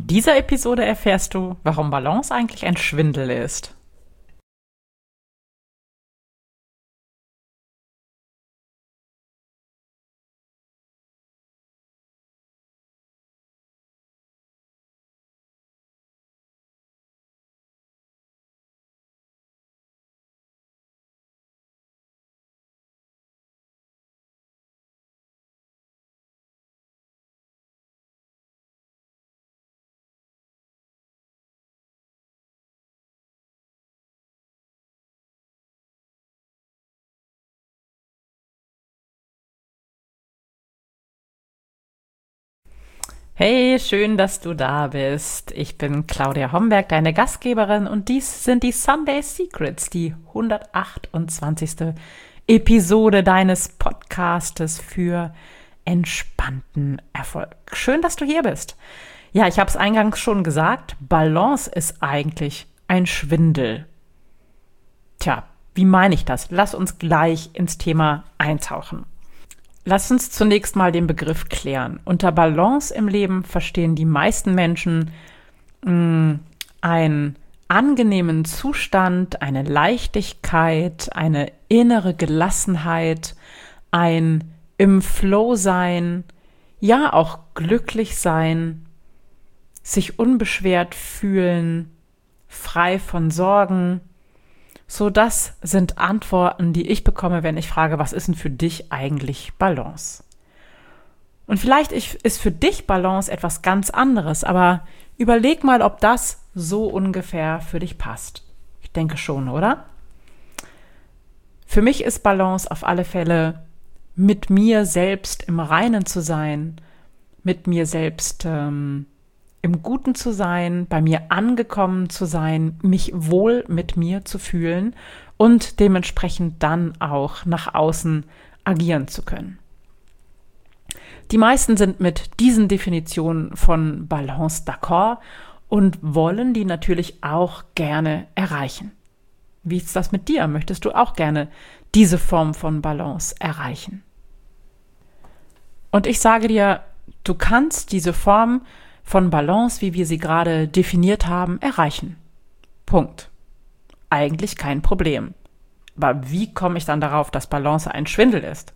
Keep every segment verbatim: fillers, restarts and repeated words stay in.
In dieser Episode erfährst du, warum Balance eigentlich ein Schwindel ist. Hey, schön, dass du da bist. Ich bin Claudia Homberg, deine Gastgeberin, und dies sind die Sunday Secrets, die hundertachtundzwanzigste Episode deines Podcastes für entspannten Erfolg. Schön, dass du hier bist. Ja, ich habe es eingangs schon gesagt, Balance ist eigentlich ein Schwindel. Tja, wie meine ich das? Lass uns gleich ins Thema eintauchen. Lass uns zunächst mal den Begriff klären. Unter Balance im Leben verstehen die meisten Menschen mh, einen angenehmen Zustand, eine Leichtigkeit, eine innere Gelassenheit, ein im Flow sein, ja auch glücklich sein, sich unbeschwert fühlen, frei von Sorgen. So, das sind Antworten, die ich bekomme, wenn ich frage, was ist denn für dich eigentlich Balance? Und vielleicht ist für dich Balance etwas ganz anderes, aber überleg mal, ob das so ungefähr für dich passt. Ich denke schon, oder? Für mich ist Balance auf alle Fälle, mit mir selbst im Reinen zu sein, mit mir selbst ähm, im Guten zu sein, bei mir angekommen zu sein, mich wohl mit mir zu fühlen und dementsprechend dann auch nach außen agieren zu können. Die meisten sind mit diesen Definitionen von Balance d'accord und wollen die natürlich auch gerne erreichen. Wie ist das mit dir? Möchtest du auch gerne diese Form von Balance erreichen? Und ich sage dir, du kannst diese Form von Balance, wie wir sie gerade definiert haben, erreichen. Punkt. Eigentlich kein Problem. Aber wie komme ich dann darauf, dass Balance ein Schwindel ist?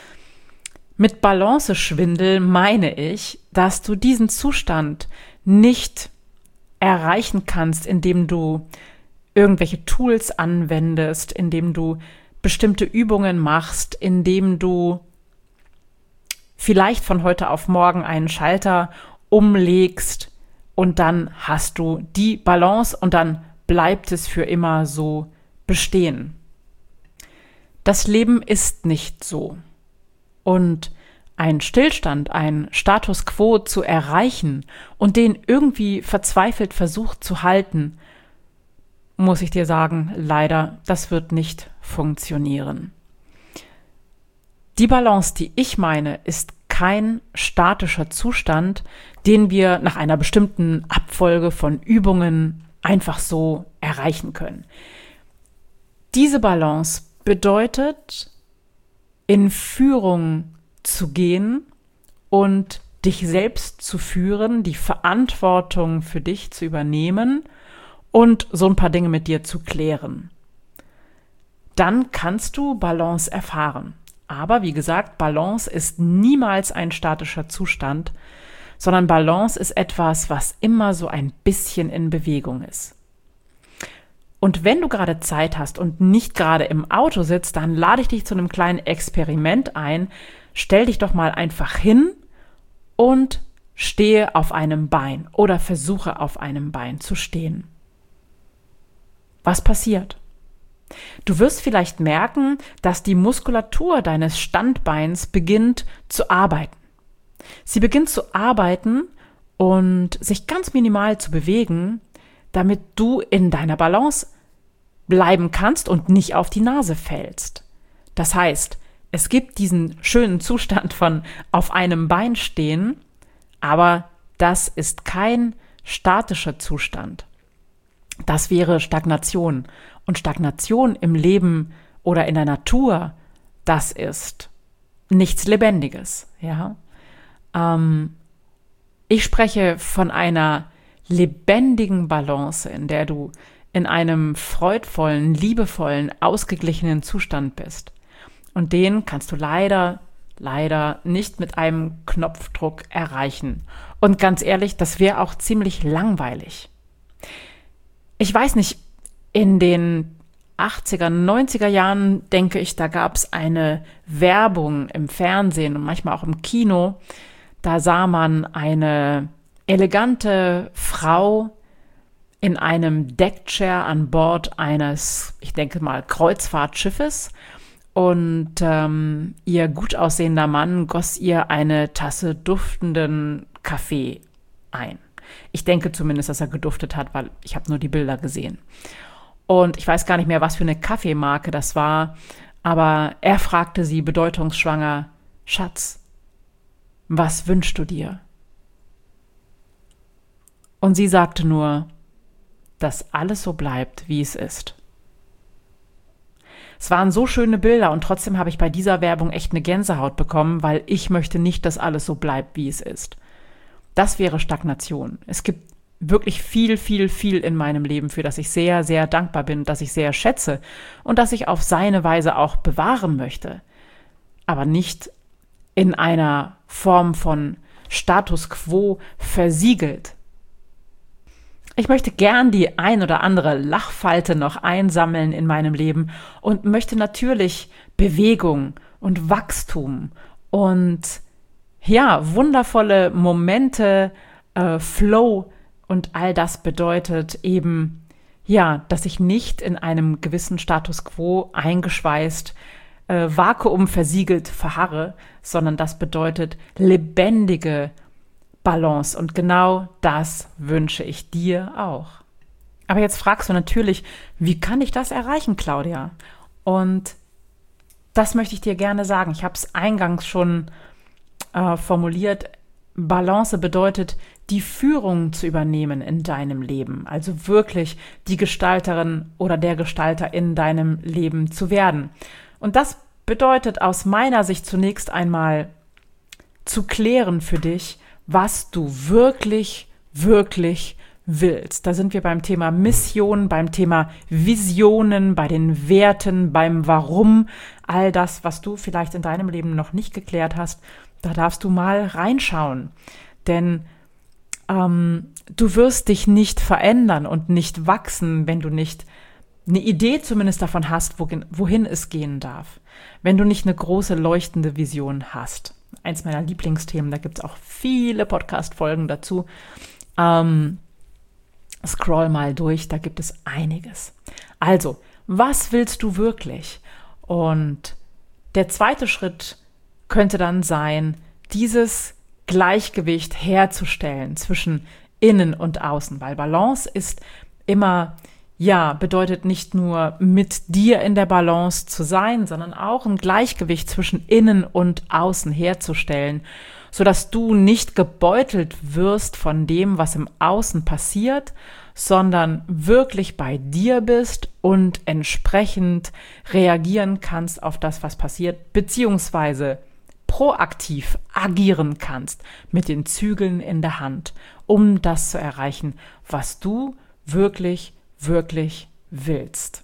Mit Balance-Schwindel meine ich, dass du diesen Zustand nicht erreichen kannst, indem du irgendwelche Tools anwendest, indem du bestimmte Übungen machst, indem du vielleicht von heute auf morgen einen Schalter umlegst und dann hast du die Balance und dann bleibt es für immer so bestehen. Das Leben ist nicht so. Und ein Stillstand, ein Status quo zu erreichen und den irgendwie verzweifelt versucht zu halten, muss ich dir sagen, leider, das wird nicht funktionieren. Die Balance, die ich meine, ist kein statischer Zustand, den wir nach einer bestimmten Abfolge von Übungen einfach so erreichen können. Diese Balance bedeutet, in Führung zu gehen und dich selbst zu führen, die Verantwortung für dich zu übernehmen und so ein paar Dinge mit dir zu klären. Dann kannst du Balance erfahren. Aber wie gesagt, Balance ist niemals ein statischer Zustand, sondern Balance ist etwas, was immer so ein bisschen in Bewegung ist. Und wenn du gerade Zeit hast und nicht gerade im Auto sitzt, dann lade ich dich zu einem kleinen Experiment ein. Stell dich doch mal einfach hin und stehe auf einem Bein oder versuche auf einem Bein zu stehen. Was passiert? Du wirst vielleicht merken, dass die Muskulatur deines Standbeins beginnt zu arbeiten. Sie beginnt zu arbeiten und sich ganz minimal zu bewegen, damit du in deiner Balance bleiben kannst und nicht auf die Nase fällst. Das heißt, es gibt diesen schönen Zustand von auf einem Bein stehen, aber das ist kein statischer Zustand. Das wäre Stagnation. Und Stagnation im Leben oder in der Natur, das ist nichts Lebendiges. Ja? Ähm, Ich spreche von einer lebendigen Balance, in der du in einem freudvollen, liebevollen, ausgeglichenen Zustand bist. Und den kannst du leider, leider nicht mit einem Knopfdruck erreichen. Und ganz ehrlich, das wäre auch ziemlich langweilig. Ich weiß nicht, in den achtziger, neunziger Jahren, denke ich, da gab es eine Werbung im Fernsehen und manchmal auch im Kino. Da sah man eine elegante Frau in einem Deckchair an Bord eines, ich denke mal, Kreuzfahrtschiffes. Und ähm, ihr gut aussehender Mann goss ihr eine Tasse duftenden Kaffee ein. Ich denke zumindest, dass er geduftet hat, weil ich habe nur die Bilder gesehen. Und ich weiß gar nicht mehr, was für eine Kaffeemarke das war, aber er fragte sie bedeutungsschwanger: Schatz, was wünschst du dir? Und sie sagte nur, dass alles so bleibt, wie es ist. Es waren so schöne Bilder und trotzdem habe ich bei dieser Werbung echt eine Gänsehaut bekommen, weil ich möchte nicht, dass alles so bleibt, wie es ist. Das wäre Stagnation. Es gibt wirklich viel, viel, viel in meinem Leben, für das ich sehr, sehr dankbar bin, das ich sehr schätze und das ich auf seine Weise auch bewahren möchte. Aber nicht in einer Form von Status quo versiegelt. Ich möchte gern die ein oder andere Lachfalte noch einsammeln in meinem Leben und möchte natürlich Bewegung und Wachstum und ja, wundervolle Momente, äh, Flow, und all das bedeutet eben, ja, dass ich nicht in einem gewissen Status quo eingeschweißt, äh, Vakuum versiegelt verharre, sondern das bedeutet lebendige Balance. Und genau das wünsche ich dir auch. Aber jetzt fragst du natürlich, wie kann ich das erreichen, Claudia? Und das möchte ich dir gerne sagen. Ich habe es eingangs schon äh, formuliert. Balance bedeutet, die Führung zu übernehmen in deinem Leben. Also wirklich die Gestalterin oder der Gestalter in deinem Leben zu werden. Und das bedeutet aus meiner Sicht zunächst einmal zu klären für dich, was du wirklich, wirklich willst. Da sind wir beim Thema Mission, beim Thema Visionen, bei den Werten, beim Warum. All das, was du vielleicht in deinem Leben noch nicht geklärt hast, da darfst du mal reinschauen. Denn ähm, du wirst dich nicht verändern und nicht wachsen, wenn du nicht eine Idee zumindest davon hast, wohin, wohin es gehen darf. Wenn du nicht eine große leuchtende Vision hast. Eins meiner Lieblingsthemen, da gibt es auch viele Podcast-Folgen dazu. Ähm, scroll mal durch, da gibt es einiges. Also, was willst du wirklich? Und der zweite Schritt könnte dann sein, dieses Gleichgewicht herzustellen zwischen innen und außen, weil Balance ist immer, ja, bedeutet nicht nur mit dir in der Balance zu sein, sondern auch ein Gleichgewicht zwischen innen und außen herzustellen, sodass du nicht gebeutelt wirst von dem, was im Außen passiert, sondern wirklich bei dir bist und entsprechend reagieren kannst auf das, was passiert, beziehungsweise proaktiv agieren kannst mit den Zügeln in der Hand, um das zu erreichen, was du wirklich, wirklich willst.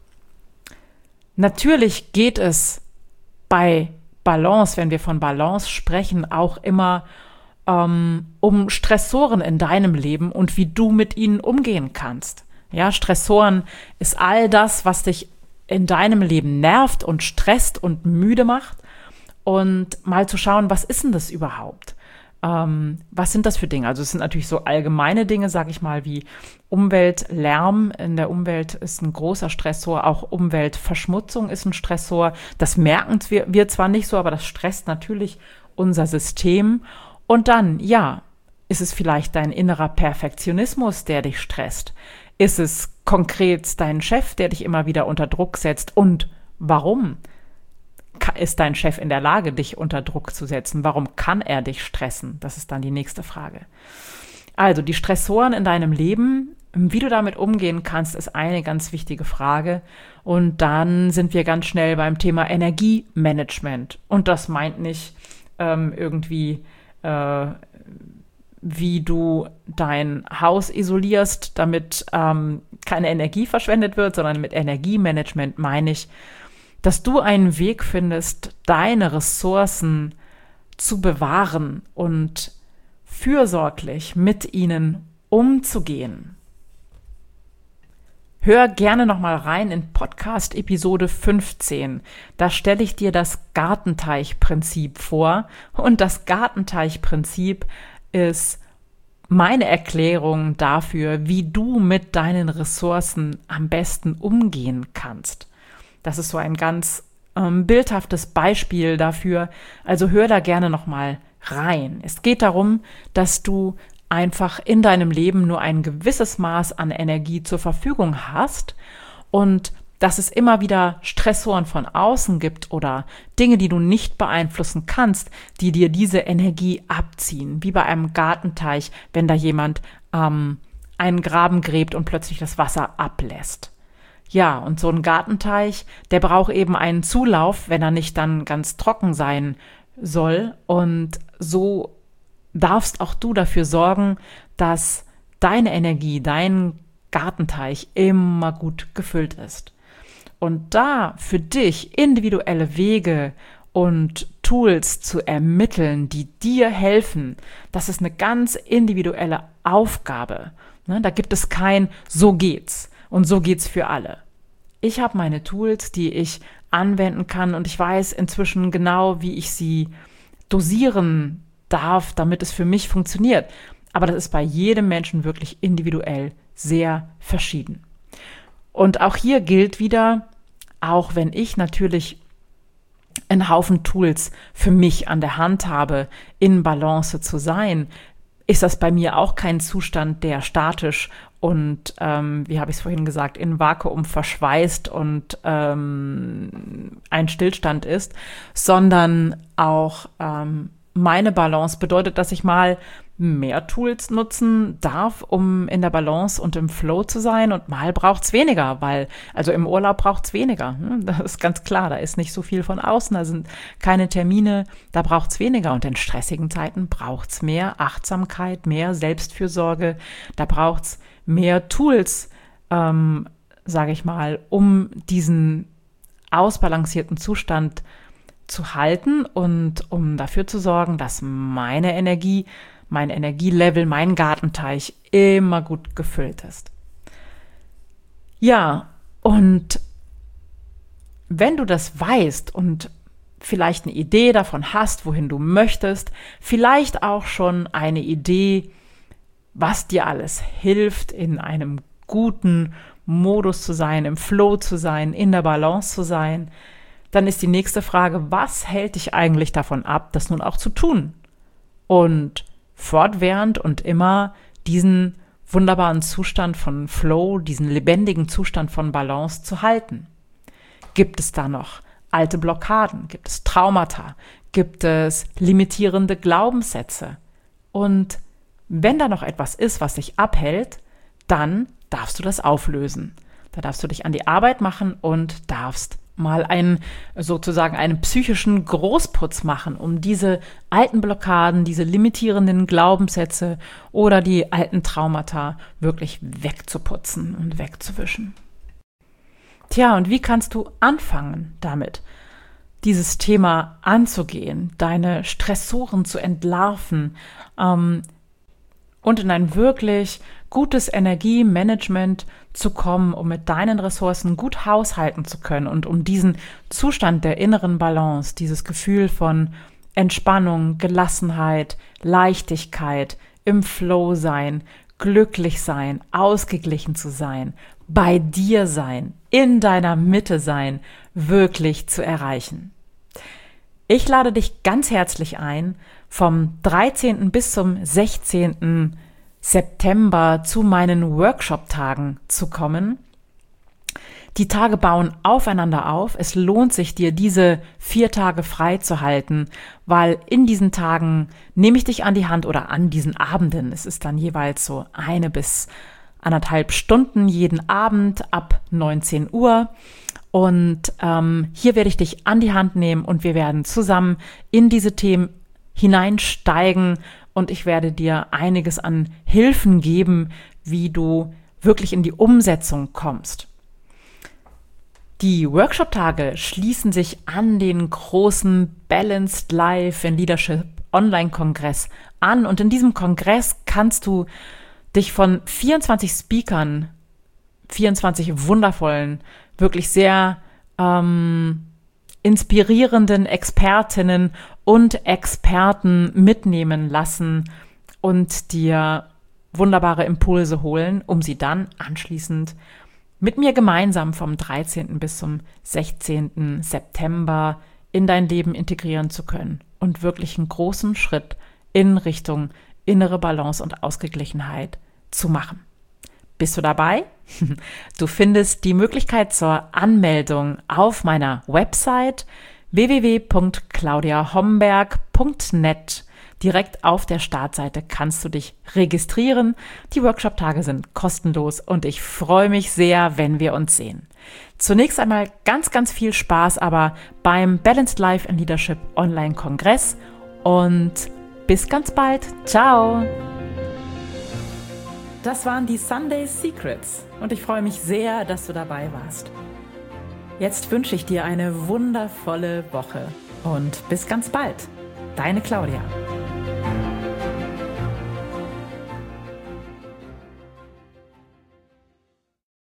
Natürlich geht es bei Balance, wenn wir von Balance sprechen, auch immer ähm, um Stressoren in deinem Leben und wie du mit ihnen umgehen kannst. Ja, Stressoren ist all das, was dich in deinem Leben nervt und stresst und müde macht. Und mal zu schauen, was ist denn das überhaupt? Ähm, was sind das für Dinge? Also es sind natürlich so allgemeine Dinge, sage ich mal, wie Umweltlärm. In der Umwelt ist ein großer Stressor, auch Umweltverschmutzung ist ein Stressor. Das merken wir, wir zwar nicht so, aber das stresst natürlich unser System. Und dann, ja, ist es vielleicht dein innerer Perfektionismus, der dich stresst? Ist es konkret dein Chef, der dich immer wieder unter Druck setzt? Und warum? Ist dein Chef in der Lage, dich unter Druck zu setzen? Warum kann er dich stressen? Das ist dann die nächste Frage. Also die Stressoren in deinem Leben, wie du damit umgehen kannst, ist eine ganz wichtige Frage. Und dann sind wir ganz schnell beim Thema Energiemanagement. Und das meint nicht ähm, irgendwie äh, wie du dein Haus isolierst, damit ähm, keine Energie verschwendet wird, sondern mit Energiemanagement meine ich, dass du einen Weg findest, deine Ressourcen zu bewahren und fürsorglich mit ihnen umzugehen. Hör gerne nochmal rein in Podcast Episode fünfzehn. Da stelle ich dir das Gartenteichprinzip vor. Und das Gartenteichprinzip ist meine Erklärung dafür, wie du mit deinen Ressourcen am besten umgehen kannst. Das ist so ein ganz ähm, bildhaftes Beispiel dafür. Also hör da gerne nochmal rein. Es geht darum, dass du einfach in deinem Leben nur ein gewisses Maß an Energie zur Verfügung hast und dass es immer wieder Stressoren von außen gibt oder Dinge, die du nicht beeinflussen kannst, die dir diese Energie abziehen, wie bei einem Gartenteich, wenn da jemand ähm, einen Graben gräbt und plötzlich das Wasser ablässt. Ja, und so ein Gartenteich, der braucht eben einen Zulauf, wenn er nicht dann ganz trocken sein soll. Und so darfst auch du dafür sorgen, dass deine Energie, dein Gartenteich immer gut gefüllt ist. Und da für dich individuelle Wege und Tools zu ermitteln, die dir helfen, das ist eine ganz individuelle Aufgabe. Ne, da gibt es kein so geht's und so geht's für alle. Ich habe meine Tools, die ich anwenden kann und ich weiß inzwischen genau, wie ich sie dosieren darf, damit es für mich funktioniert. Aber das ist bei jedem Menschen wirklich individuell sehr verschieden. Und auch hier gilt wieder, auch wenn ich natürlich einen Haufen Tools für mich an der Hand habe, in Balance zu sein, ist das bei mir auch kein Zustand, der statisch und, ähm, wie habe ich es vorhin gesagt, in Vakuum verschweißt und ähm, ein Stillstand ist, sondern auch ähm, meine Balance bedeutet, dass ich mal mehr Tools nutzen darf, um in der Balance und im Flow zu sein und mal braucht's weniger, weil, also im Urlaub braucht's weniger. Das ist ganz klar, da ist nicht so viel von außen, da sind keine Termine, da braucht's weniger und in stressigen Zeiten braucht's mehr Achtsamkeit, mehr Selbstfürsorge, da braucht's mehr Tools, ähm, sage ich mal, um diesen ausbalancierten Zustand zu halten und um dafür zu sorgen, dass meine Energie, mein Energielevel, mein Gartenteich immer gut gefüllt ist. Ja, und wenn du das weißt und vielleicht eine Idee davon hast, wohin du möchtest, vielleicht auch schon eine Idee, was dir alles hilft, in einem guten Modus zu sein, im Flow zu sein, in der Balance zu sein, dann ist die nächste Frage, was hält dich eigentlich davon ab, das nun auch zu tun? Und fortwährend und immer diesen wunderbaren Zustand von Flow, diesen lebendigen Zustand von Balance zu halten. Gibt es da noch alte Blockaden? Gibt es Traumata? Gibt es limitierende Glaubenssätze? Und wenn da noch etwas ist, was dich abhält, dann darfst du das auflösen. Da darfst du dich an die Arbeit machen und darfst mal einen, sozusagen einen psychischen Großputz machen, um diese alten Blockaden, diese limitierenden Glaubenssätze oder die alten Traumata wirklich wegzuputzen und wegzuwischen. Tja, und wie kannst du anfangen damit, dieses Thema anzugehen, deine Stressoren zu entlarven, ähm, und in ein wirklich gutes Energiemanagement zu kommen, um mit deinen Ressourcen gut haushalten zu können und um diesen Zustand der inneren Balance, dieses Gefühl von Entspannung, Gelassenheit, Leichtigkeit, im Flow sein, glücklich sein, ausgeglichen zu sein, bei dir sein, in deiner Mitte sein, wirklich zu erreichen. Ich lade dich ganz herzlich ein, vom dreizehnten bis zum sechzehnten September zu meinen Workshop-Tagen zu kommen. Die Tage bauen aufeinander auf. Es lohnt sich dir, diese vier Tage frei zu halten, weil in diesen Tagen nehme ich dich an die Hand oder an diesen Abenden. Es ist dann jeweils so eine bis anderthalb Stunden jeden Abend ab neunzehn Uhr. Und ähm, hier werde ich dich an die Hand nehmen und wir werden zusammen in diese Themen hineinsteigen und ich werde dir einiges an Hilfen geben, wie du wirklich in die Umsetzung kommst. Die Workshop-Tage schließen sich an den großen Balanced Life in Leadership Online-Kongress an und in diesem Kongress kannst du dich von vierundzwanzig Speakern, vierundzwanzig wundervollen, wirklich sehr ähm, inspirierenden Expertinnen und Experten mitnehmen lassen und dir wunderbare Impulse holen, um sie dann anschließend mit mir gemeinsam vom dreizehnten bis zum sechzehnten September in dein Leben integrieren zu können und wirklich einen großen Schritt in Richtung innere Balance und Ausgeglichenheit zu machen. Bist du dabei? Du findest die Möglichkeit zur Anmeldung auf meiner Website w w w punkt claudia homberg punkt net. Direkt auf der Startseite kannst du dich registrieren. Die Workshop-Tage sind kostenlos und ich freue mich sehr, wenn wir uns sehen. Zunächst einmal ganz, ganz viel Spaß aber beim Balanced Life in Leadership Online-Kongress und bis ganz bald. Ciao! Das waren die Sunday Secrets und ich freue mich sehr, dass du dabei warst. Jetzt wünsche ich dir eine wundervolle Woche und bis ganz bald. Deine Claudia.